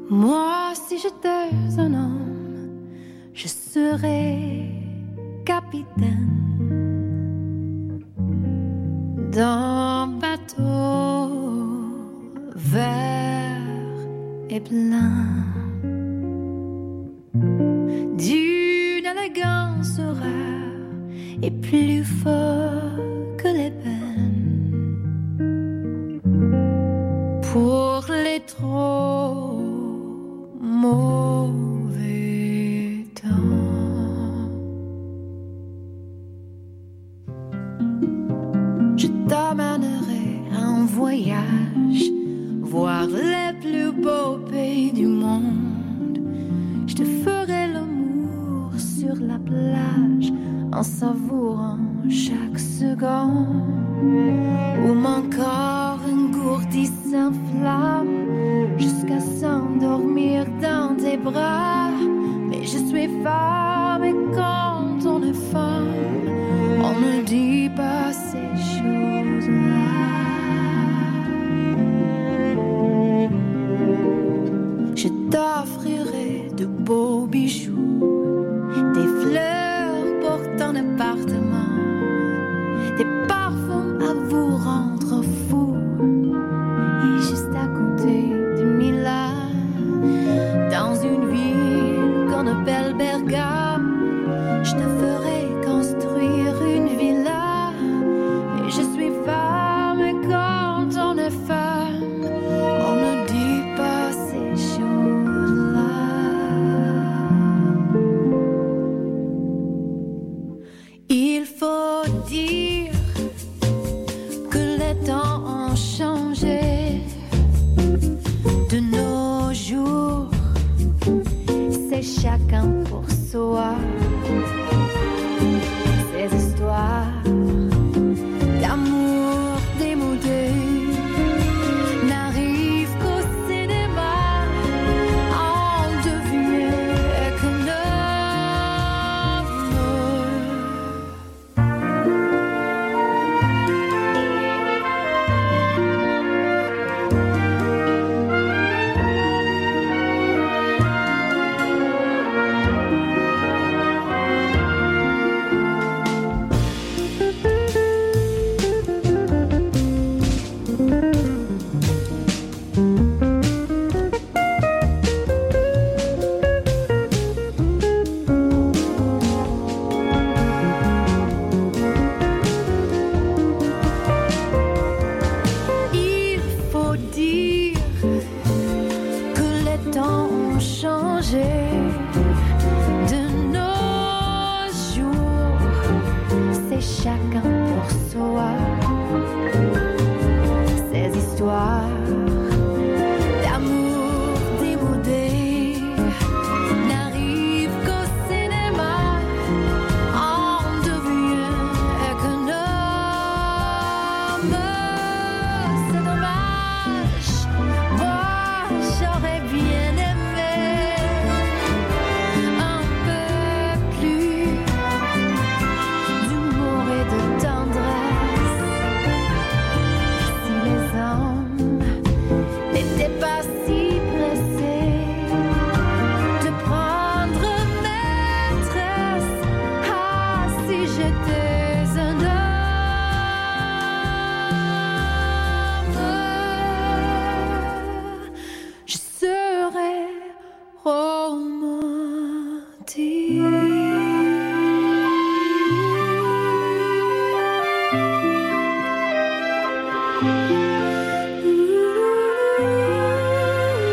Moi, si j'étais un homme, je serais capitaine d'un bateau vert et plein d'une élégance rare et plus fort que les peines pour les trop mauvais temps. Je t'amènerai un voyage, voir les plus beaux pays du monde. Je te ferai l'amour sur la plage en savourant chaque seconde où mon corps engourdi s'inflamme jusqu'à s'endormir dans tes bras. Mais je suis femme et quand on est femme, on ne dit pas ces choses-là. Je t'offrirai de beaux bijoux, des fleurs pour ton appartement, des parfums à vous rendre fou. Et juste à côté de Milan, dans une ville qu'on appelle Bergame, je te ferai construire une villa. Et je suis femme et quand on est femme, on ne dit pas ces choses-là. Il faut dire que les temps ont changé. De nos jours, c'est chacun pour soi. Ces histoires d'amour démodé n'arrivent qu'au cinéma. On devient Il faut dire que les temps ont changé. De nos jours, c'est chacun pour soi. Ces histoires d'amour démodé n'arrivent qu'au cinéma. On devient économe. C'est dommage. Moi, j'aurais bien aimé un peu plus d'humour et de tendresse. Si les hommes n'étaient pas si pressés de prendre maîtresse. Ah, si j'étais un homme, je serais romantique.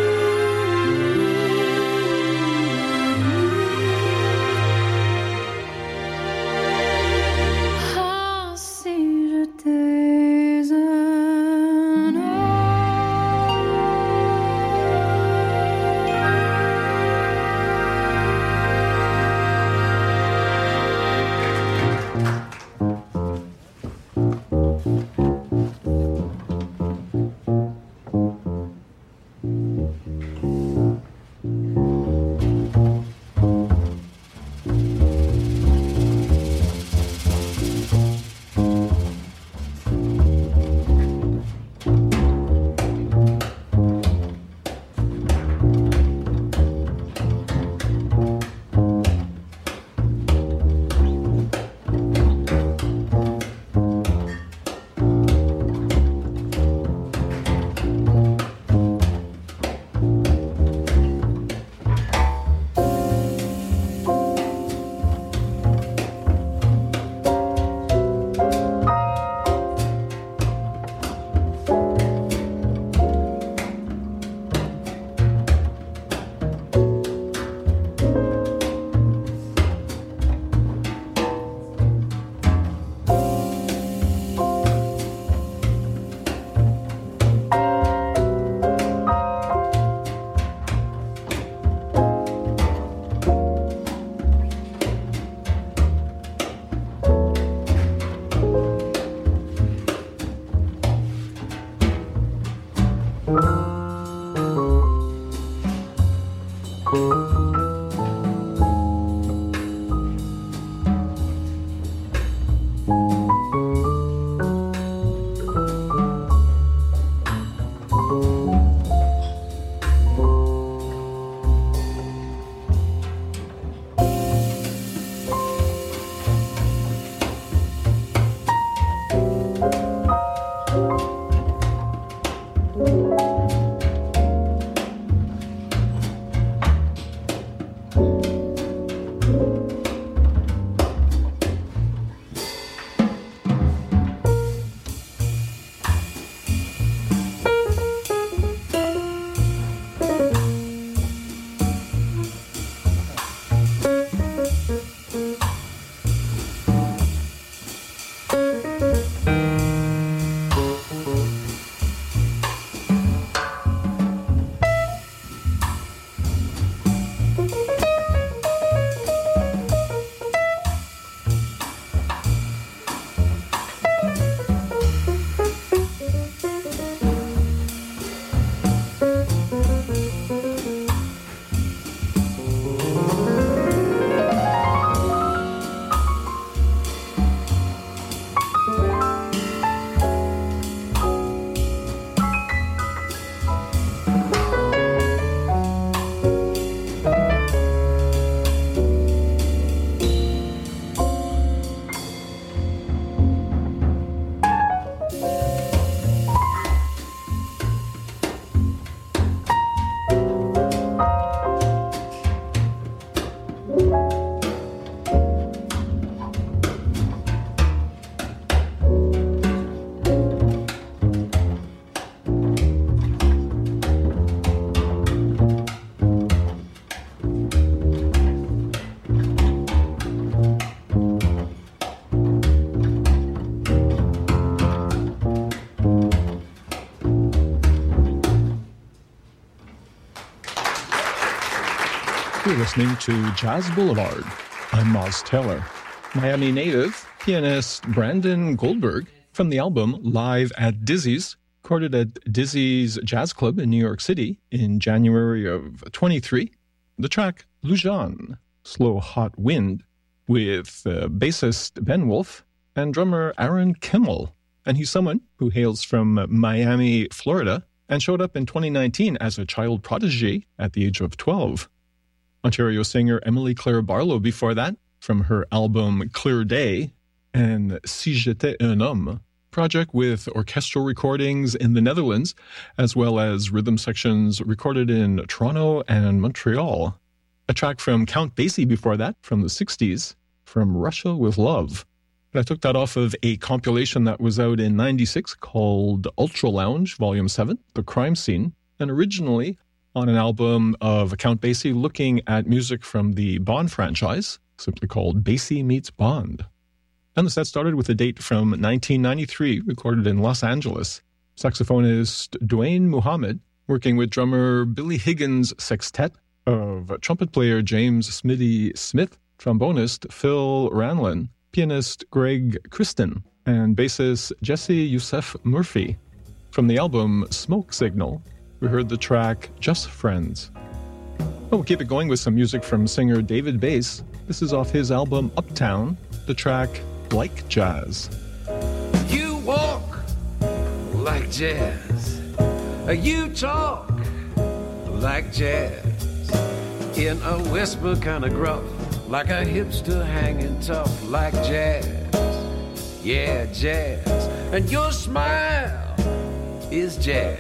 You're listening to Jazz Boulevard. I'm Miles Taylor. Miami native pianist Brandon Goldberg from the album Live at Dizzy's, recorded at Dizzy's Jazz Club in New York City in January of 23. The track Lujan, Slow Hot Wind, with bassist Ben Wolf and drummer Aaron Kimmel. And he's someone who hails from Miami, Florida, and showed up in 2019 as a child prodigy at the age of 12. Ontario singer Emily Claire Barlow before that, from her album Clear Day and Si J'étais un homme, project with orchestral recordings in the Netherlands, as well as rhythm sections recorded in Toronto and Montreal. A track from Count Basie before that, from the 60s, From Russia with Love. I took that off of a compilation that was out in 96 called Ultra Lounge, Volume 7, The Crime Scene, and originally on an album of Count Basie looking at music from the Bond franchise, simply called Basie Meets Bond. And the set started with a date from 1993, recorded in Los Angeles. Saxophonist Dwayne Muhammad, working with drummer Billy Higgins' sextet of trumpet player James Smitty Smith, trombonist Phil Ranlin, pianist Greg Kristen, and bassist Jesse Youssef Murphy. From the album Smoke Signal, we heard the track Just Friends. We'll keep it going with some music from singer David Bass. This is off his album Uptown, the track Like Jazz. You walk like jazz. You talk like jazz. In a whisper kind of gruff, like a hipster hanging tough like jazz. Yeah, jazz. And your smile is jazz.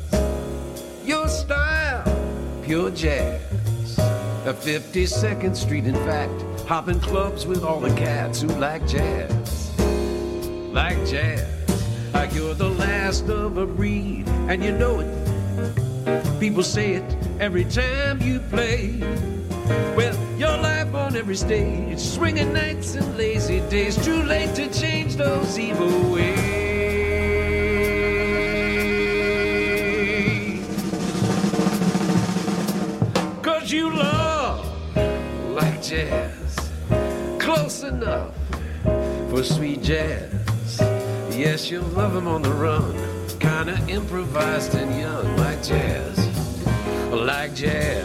Your style, pure jazz. A 52nd Street, in fact, hopping clubs with all the cats who like jazz. Like jazz. Like you're the last of a breed, and you know it. People say it every time you play. Well, your life on every stage, swinging nights and lazy days. Too late to change those evil ways. You love like jazz, close enough for sweet jazz. Yes, you love him on the run, kinda improvised and young, like jazz, like jazz.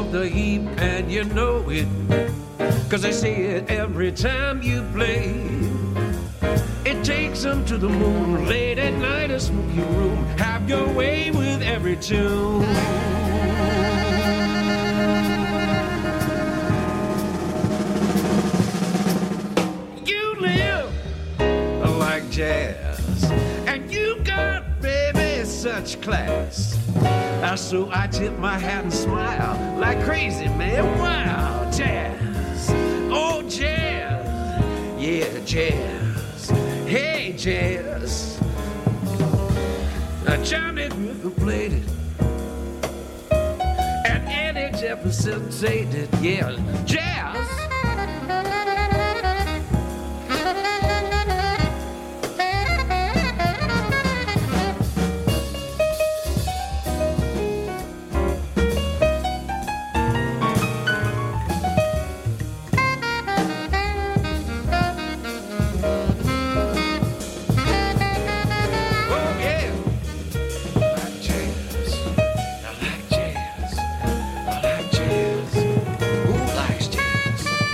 the heap and you know it, 'cause they say it every time you play. It takes them to the moon, late at night, a smoky room. Have your way with every tune. You live like jazz, and you got, baby, such class. So I tip my hat and smile like crazy, man. Wow, jazz. Oh, jazz. Yeah, jazz. Hey, jazz. Johnny Griffith played it, and Eddie Jefferson said it. Yeah, jazz. Who likes jazz?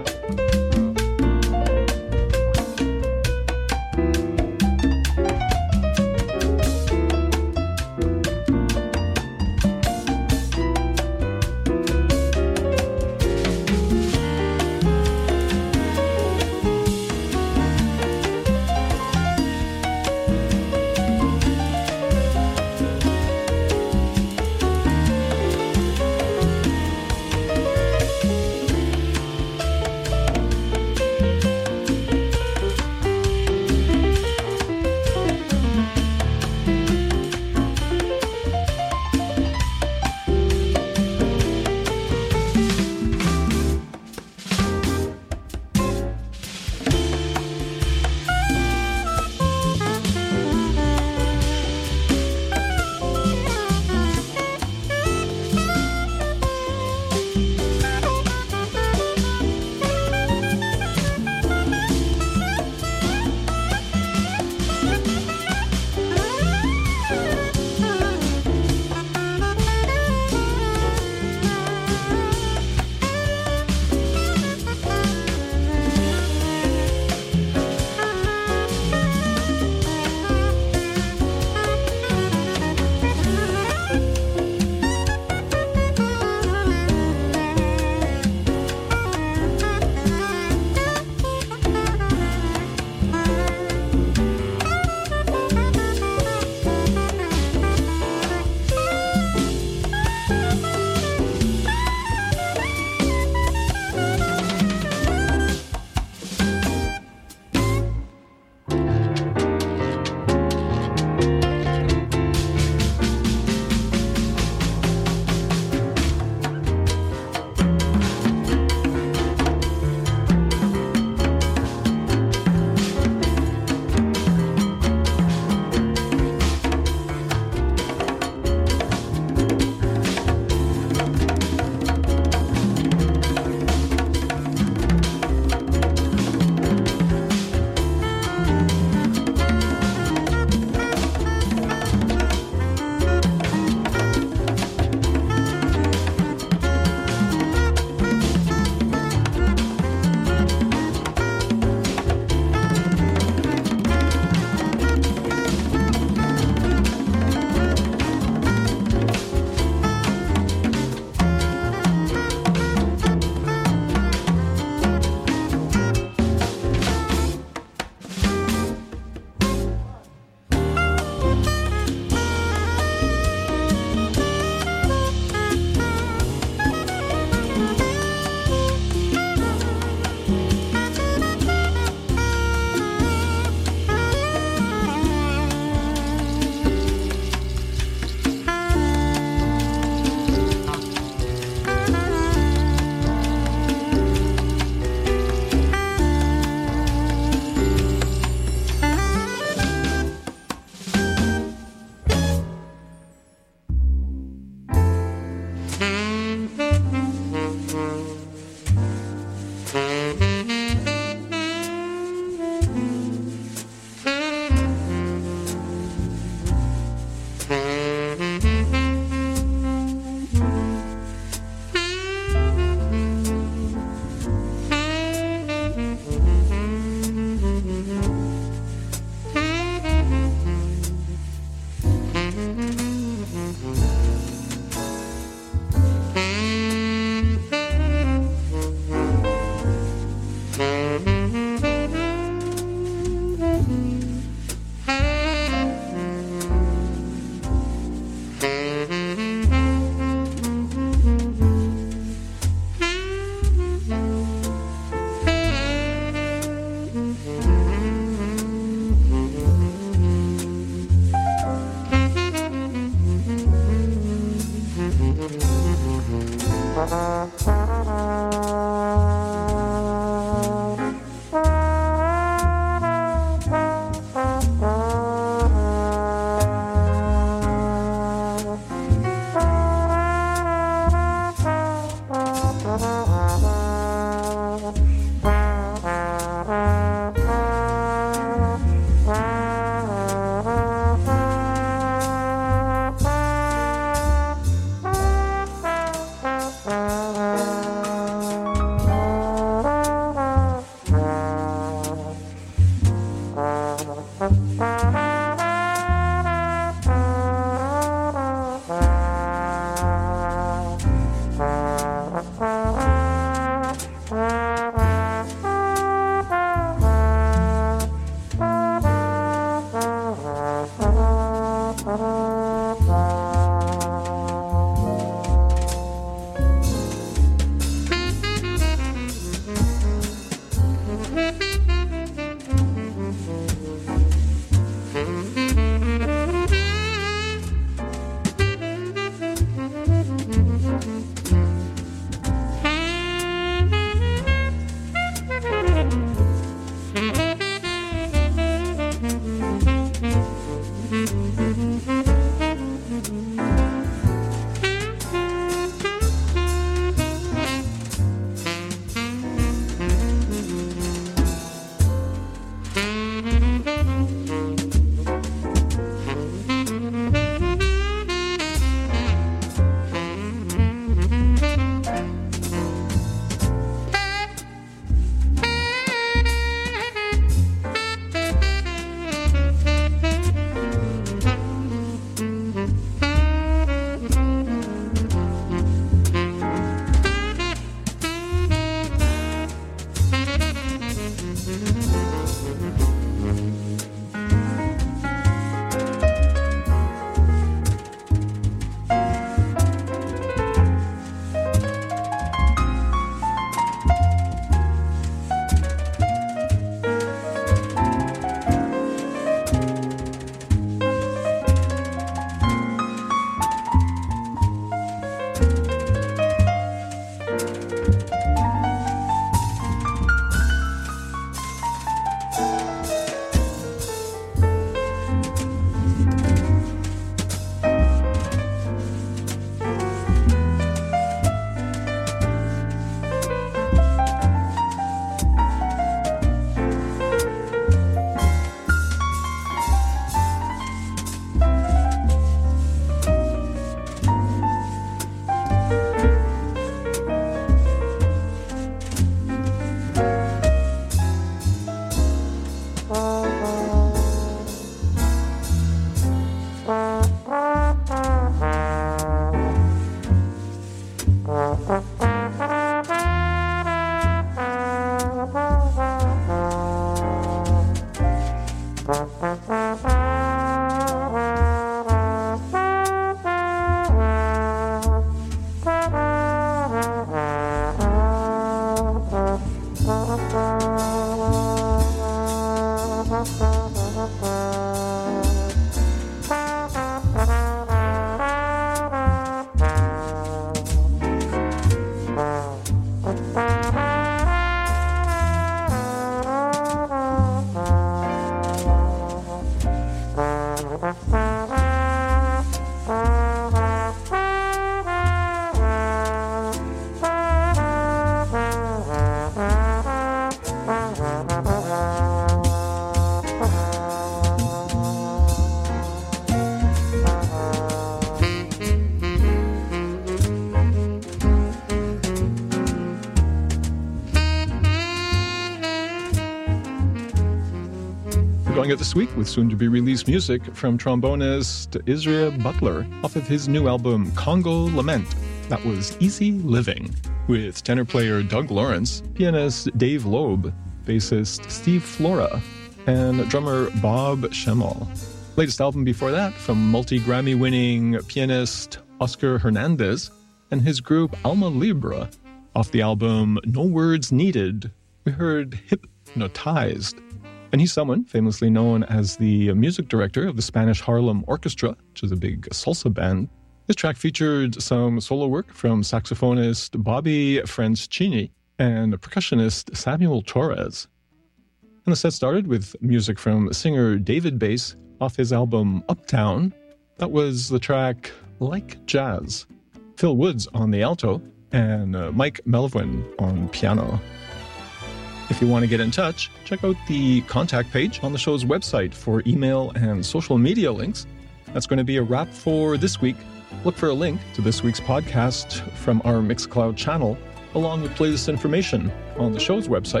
Going out this week with soon-to-be-released music from trombonist Isaiah Butler off of his new album Congo Lament. That was Easy Living, with tenor player Doug Lawrence, pianist Dave Loeb, bassist Steve Flora, and drummer Bob Schemmel. Latest album before that from multi-Grammy-winning pianist Oscar Hernandez and his group Alma Libre. Off the album No Words Needed, we heard Hypnotized. And he's someone famously known as the music director of the Spanish Harlem Orchestra, which is a big salsa band. This track featured some solo work from saxophonist Bobby Franceschini and percussionist Samuel Torres. And the set started with music from singer David Bass off his album Uptown. That was the track Like Jazz. Phil Woods on the alto and Mike Melvin on piano. If you want to get in touch, check out the contact page on the show's website for email and social media links. That's going to be a wrap for this week. Look for a link to this week's podcast from our Mixcloud channel, along with playlist information on the show's website,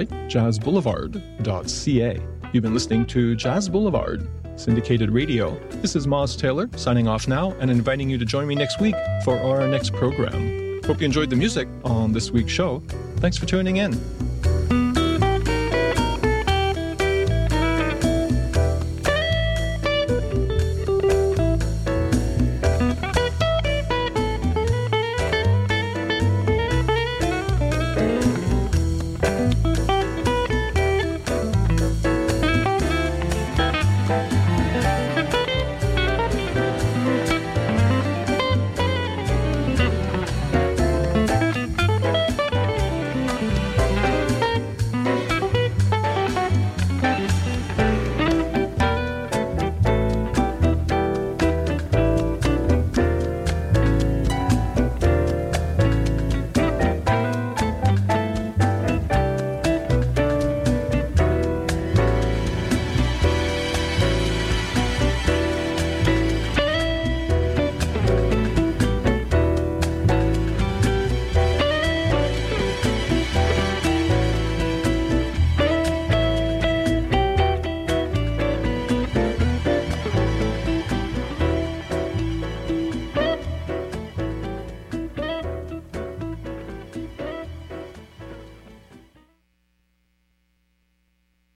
jazzboulevard.ca. You've been listening to Jazz Boulevard, syndicated radio. This is Moz Taylor, signing off now and inviting you to join me next week for our next program. Hope you enjoyed the music on this week's show. Thanks for tuning in.